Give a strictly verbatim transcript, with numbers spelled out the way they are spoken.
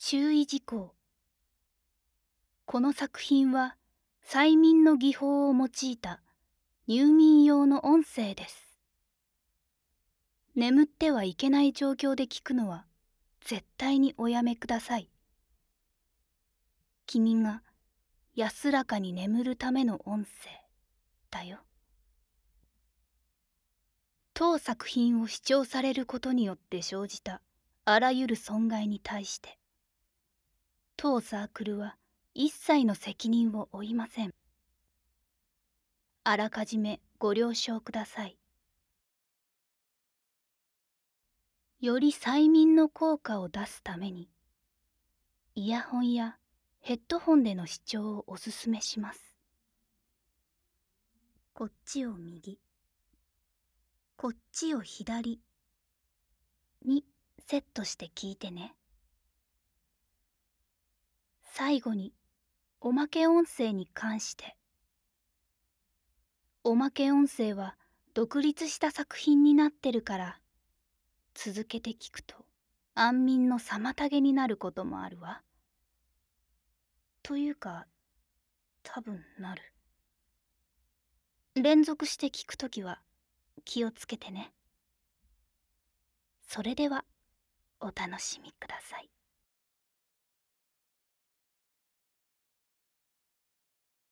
注意事項。この作品は催眠の技法を用いた入眠用の音声です。眠ってはいけない状況で聞くのは絶対におやめください。君が安らかに眠るための音声だよ。当作品を視聴されることによって生じたあらゆる損害に対して、当サークルは一切の責任を負いません。あらかじめご了承ください。より催眠の効果を出すために、イヤホンやヘッドホンでの視聴をおすすめします。こっちを右、こっちを左にセットして聞いてね。最後におまけ音声に関して。おまけ音声は独立した作品になってるから、続けて聞くと安眠の妨げになることもあるわ。というか、多分なる。連続して聞くときは気をつけてね。それではお楽しみください。